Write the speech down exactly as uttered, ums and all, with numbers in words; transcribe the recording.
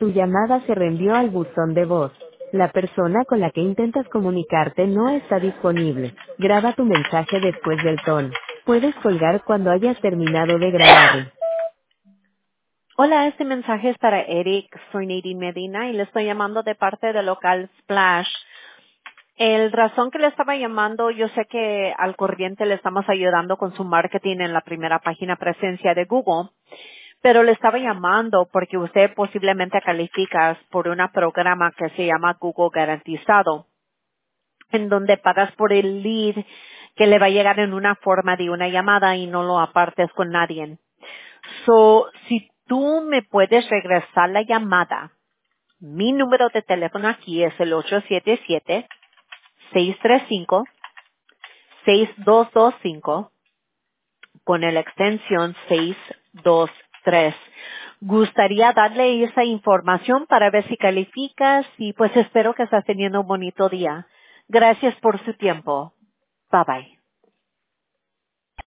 Tu llamada se reenvió al buzón de voz. La persona con la que intentas comunicarte no está disponible. Graba tu mensaje después del tono. Puedes colgar cuando hayas terminado de grabarlo. Hola, este mensaje es para Eric. Soy Nadine Medina y le estoy llamando de parte del local Splash. El razón que le estaba llamando, yo sé que al corriente le estamos ayudando con su marketing en la primera página presencia de Google, pero le estaba llamando porque usted posiblemente califica por un programa que se llama Google Garantizado, en donde pagas por el lead que le va a llegar en una forma de una llamada y no lo apartes con nadie. So, si tú me puedes regresar la llamada, mi número de teléfono aquí es el ocho siete siete, seis tres cinco, seis dos dos cinco con la extensión seis dos tres. Gustaría darle esa información para ver si calificas y pues espero que estás teniendo un bonito día. Gracias por su tiempo. Bye bye.